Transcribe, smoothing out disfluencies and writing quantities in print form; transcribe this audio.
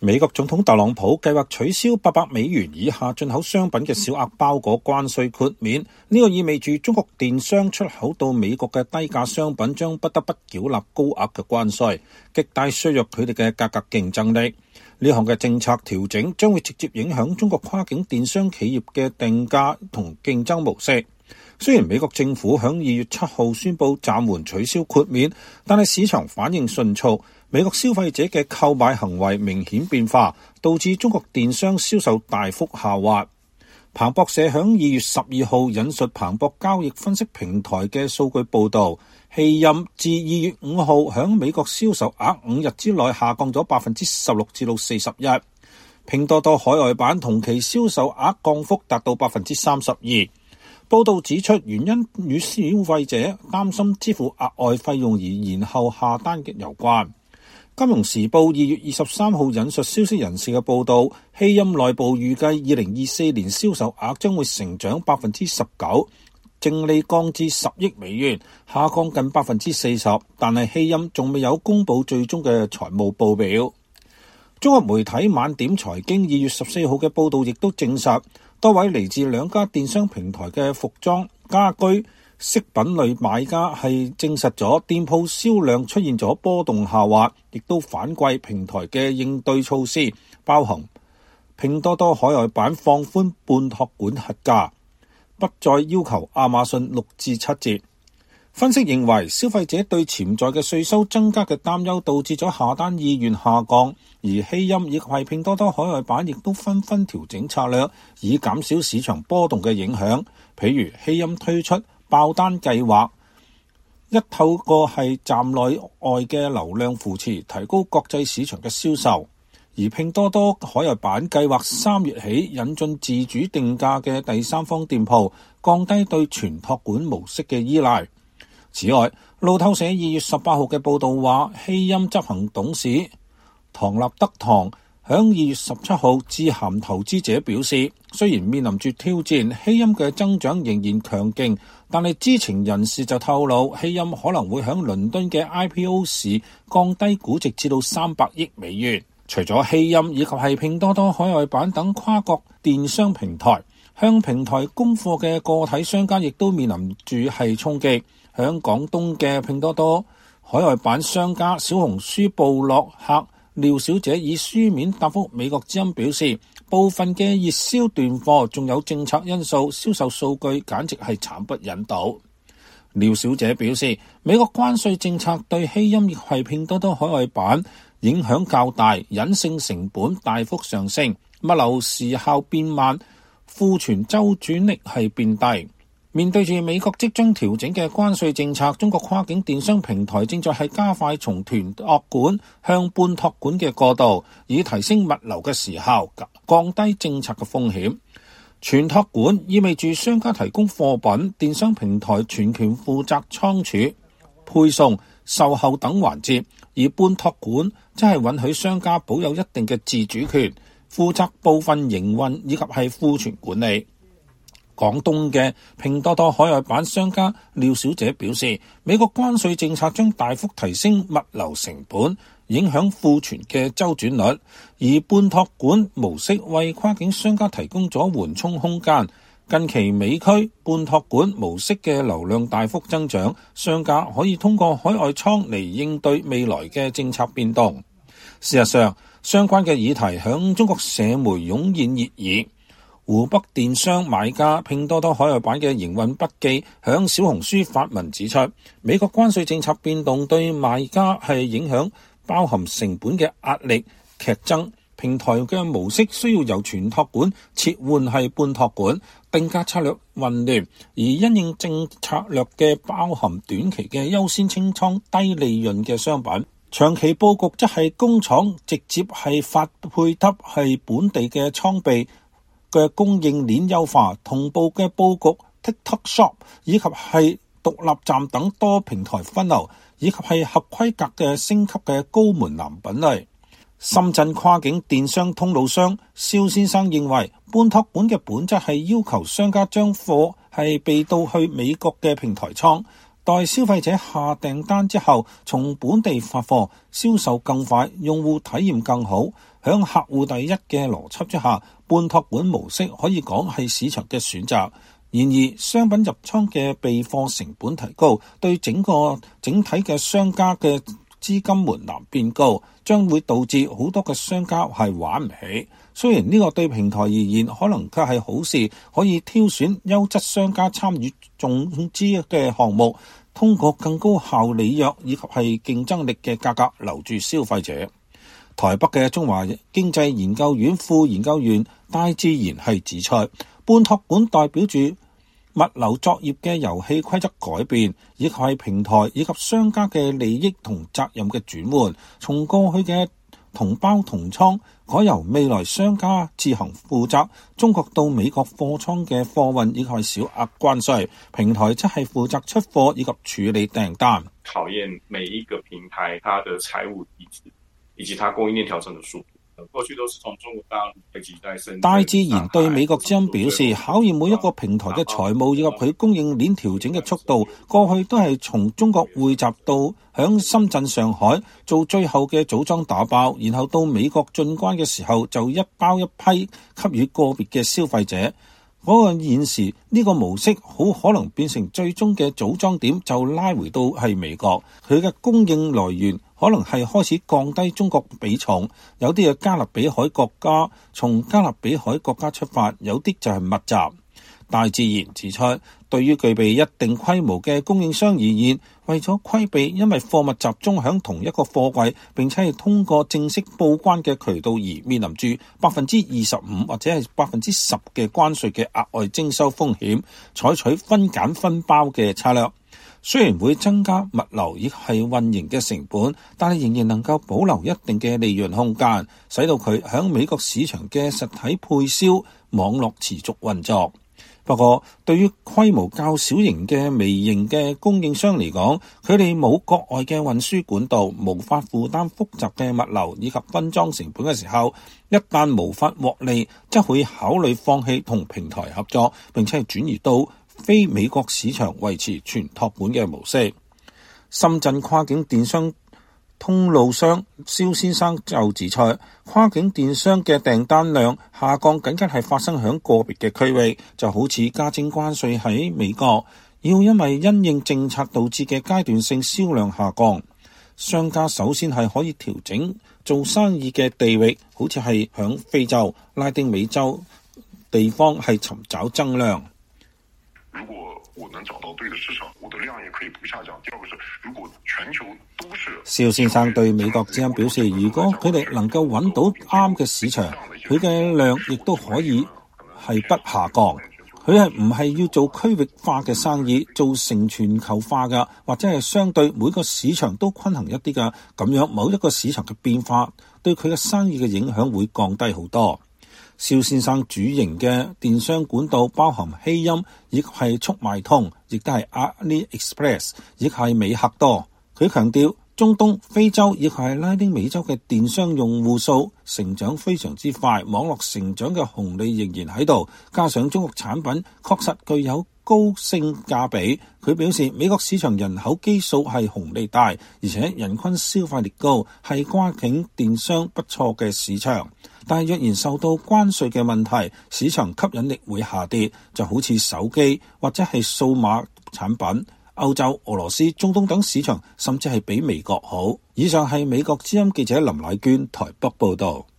美國總統特朗普計劃取消$800以下進口商品嘅小額包裹關稅豁免，呢個意味住中國電商出口到美國嘅低價商品將不得不繳納高額嘅關稅，極大削弱佢哋嘅價格競爭力。呢項嘅政策調整將會直接影響中國跨境電商企業嘅定價同競爭模式。雖然美國政府響2月7號宣布暫緩取消豁免，但係市場反應迅速，美國消費者嘅購買行為明顯變化，導致中國電商銷售大幅下滑。彭博社響2月12號引述彭博交易分析平台嘅數據報導，希任自2月5號響美國銷售額5日之內下降咗16%至到41%，拼多多海外版同期銷售額降幅達到32%。報道指出，原因與消費者擔心支付額外費用而延後下單嘅有關。金融時報2月23號引述消息人士嘅報導，希任內部預計2024年銷售額將會成長19%，淨利降至$10億，下降近40%，但係希任仲未有公佈最終嘅財務報表。中國媒體晚點財經2月14號嘅報導亦都證實，多位嚟自兩家電商平台嘅服裝、家居、飾品類買家係證實咗店鋪銷量出現咗波動下滑，亦都反饋平台嘅應對措施，包含拼多多海外版放寬半託管核價，不再要求亞馬遜6至7折。分析認為，消費者對潛在嘅稅收增加嘅擔憂導致咗下單意願下降，而希任以及係拼多多海外版亦都紛紛調整策略，以減少市場波動嘅影響。譬如希任推出爆單計劃，一透過係站內外嘅流量扶持，提高國際市場嘅銷售；而拼多多海外版計劃3月起引進自主定價嘅第三方店鋪，降低對全託管模式嘅依賴。此外，路透社2月18號嘅報導話，希任執行董事唐納德堂響2月17號致函投資者表示，雖然面臨住挑戰，希任嘅增長仍然強勁，但係知情人士就透露，希任可能會響倫敦嘅 IPO 時降低估值至到$300億。除咗希任以及係拼多多海外版等跨國電商平台，向平台供貨嘅個體商家亦都面臨住係衝擊。響廣東嘅拼多多海外版商家小紅書部落客廖小姐以書面答覆美國之音表示，部分嘅熱銷斷貨，仲有政策因素，銷售數據簡直係慘不忍睹。廖小姐表示，美國關稅政策對希任亦係拼多多海外版影響較大，隱性成本大幅上升，物流時效變慢，庫存周轉力係變低。面對住美國即將調整嘅關稅政策，中國跨境電商平台正在係加快從團託管向半託管嘅過渡，以提升物流嘅時效，降低政策嘅風險。全託管意味住商家提供貨品，電商平台全權負責倉儲、配送、售後等環節，而半託管即係允許商家保有一定嘅自主權，負責部分營運以及係庫存管理。廣東嘅拼多多海外版商家廖小姐表示，美國關稅政策將大幅提升物流成本，影響庫存嘅周轉率，而半託管模式為跨境商家提供咗緩衝空間。近期美區半託管模式嘅流量大幅增長，商家可以通過海外倉嚟應對未來嘅政策變動。事實上，相關嘅議題響中國社媒湧現熱議。湖北電商買家拼多多海外版嘅營運筆記響小紅書發文指出，美國關稅政策變動對賣家係影響包含成本嘅壓力劇增，平台嘅模式需要由全託管切換係半託管，定價策略混亂，而因應政策略嘅包含短期嘅優先清倉低利潤嘅商品，長期佈局則係工廠直接係發配給係本地嘅倉備嘅供應鏈優化，同步嘅佈局 TikTok Shop 以及係獨立站等多平台分流，以及係合規格嘅升級嘅高門檻品類。深圳跨境電商通路商蕭先生認為，半託管嘅本質係要求商家將貨係備到去美國嘅平台倉，待消費者下訂單之後從本地發貨，銷售更快，用戶體驗更好。 響客戶第一嘅邏輯之下，半託管模式可以講係市場嘅選擇。然而，商品入倉嘅備貨成本提高，對整體嘅商家嘅資金門檻變高，將會導致好多嘅商家係玩唔起。雖然呢個對平台而言可能卻係好事，可以挑選優質商家參與重資嘅項目，通過更高效履約以及係競爭力嘅價格留住消費者。台北嘅中華經濟研究院副研究員戴志賢係指出，半託管代表住物流作業嘅遊戲規則改變，以及係平台以及商家嘅利益同責任嘅轉換，從過去嘅同包同倉改由未來商家自行負責中國到美國貨倉嘅貨運以及係小額關稅，平台則係負責出貨以及處理訂單。 考驗每一個平台它的財務體制以及它供應鏈調整的速度。過去都是從中國大陸累積在深圳。 戴志賢對美國之音表示，考驗每一個平台嘅財務以及佢供應鏈調整嘅速度，過去都係從中國匯集到響深圳、上海做最後嘅組裝打包，然後到美國進關嘅時候就一包一批給予個別嘅消費者。嗰個現時呢個模式好可能變成最終嘅組裝點就拉回到係美國，佢嘅供應來源可能係開始降低中國比重，有啲嘅加勒比海國家從加勒比海國家出發，有啲就係密集。戴志賢指出，對於具備一定規模嘅供應商而言，為咗規避因為貨物集中喺同一個貨櫃，並且係通過正式報關嘅渠道而面臨住25%或者係10%嘅關稅嘅額外徵收風險，採取分揀分包嘅策略。雖然會增加物流亦係運營嘅成本，但係仍然能夠保留一定嘅利潤空間，使到佢喺美國市場嘅實體配銷網絡持續運作。不過，對於規模較小型嘅微型嘅供應商嚟講，佢哋冇國外嘅運輸管道，無法負擔複雜嘅物流以及分裝成本嘅時候，一旦無法獲利，則會考慮放棄同平台合作，並且係轉移到非美國市場維持全託管嘅模式。深圳跨境電商通路商蕭先生就指出，跨境電商嘅訂單量下降僅僅係發生喺個別嘅區域，就好似加徵關稅喺美國，要因為因應政策導致嘅階段性銷量下降。商家首先係可以調整做生意嘅地域，好似係喺非洲、拉丁美洲地方係尋找增量。 如果我能找到對的市場，我的量也可以不下降。第二個是，如果全球都是， 蕭先生對美國之音表示，如果佢哋能夠揾到啱嘅市場，佢嘅量亦都可以係不下降。佢係唔係要做區域化嘅生意，做成全球化嘅，或者係相對每個市場都均衡一啲嘅，咁樣某一個市場嘅變化對佢嘅生意嘅影響會降低好多。蕭先生主營嘅電商管道包含希音，亦係速賣通，亦都係 AliExpress， 亦係美克多。佢強調，中東、非洲以及係拉丁美洲嘅電商用戶數成長非常之快，網絡成長嘅紅利仍然喺度，加上中國產品確實具有高性價比。佢表示，美國市場人口基數係紅利大，而且人均消費力高，係跨境電商不錯嘅市場。但係若然受到關稅嘅問題，市場吸引力會下跌，就好似手機或者係數碼產品。歐洲、俄羅斯、中東等市場甚至係比美國好。以上係美國之音記者林乃娟台北報道。